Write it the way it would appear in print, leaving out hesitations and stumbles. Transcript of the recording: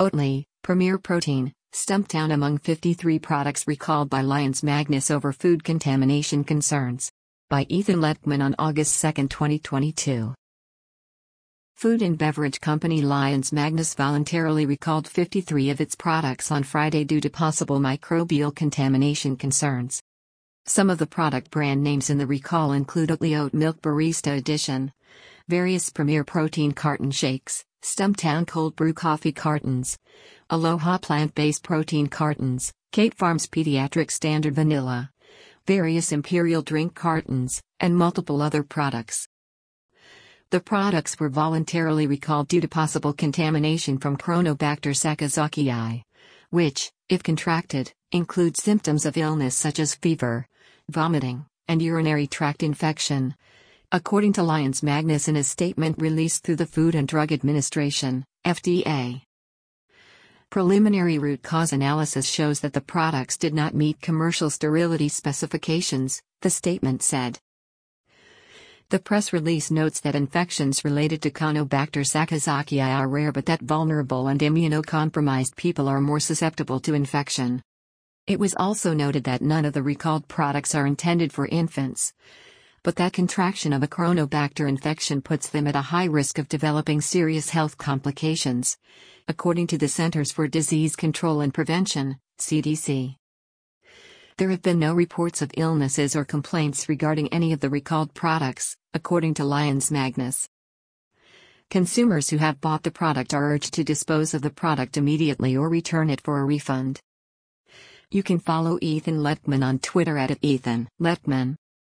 Oatly, Premier Protein, Stumptown among 53 products recalled by Lyons Magnus over food contamination concerns. By Ethan Lettman on August 2, 2022. Food and beverage company Lyons Magnus voluntarily recalled 53 of its products on Friday due to possible microbial contamination concerns. Some of the product brand names in the recall include Oatly Oat Milk Barista Edition, various Premier Protein carton shakes, Stumptown cold brew coffee cartons, Aloha plant-based protein cartons, Kate Farms Pediatric Standard Vanilla, various Imperial drink cartons, and multiple other products. The products were voluntarily recalled due to possible contamination from Chronobacter sakazakii, which, if contracted, includes symptoms of illness such as fever, vomiting, and urinary tract infection. According to Lyons Magnus in a statement released through the Food and Drug Administration, FDA. Preliminary root cause analysis shows that the products did not meet commercial sterility specifications, the statement said. The press release notes that infections related to Chronobacter sakazakii are rare but that vulnerable and immunocompromised people are more susceptible to infection. It was also noted that none of the recalled products are intended for infants, but that contraction of a Chronobacter infection puts them at a high risk of developing serious health complications, according to the Centers for Disease Control and Prevention, CDC. There have been no reports of illnesses or complaints regarding any of the recalled products, according to Lyons Magnus. Consumers who have bought the product are urged to dispose of the product immediately or return it for a refund. You can follow Ethan Lettman on Twitter at @EthanLettman.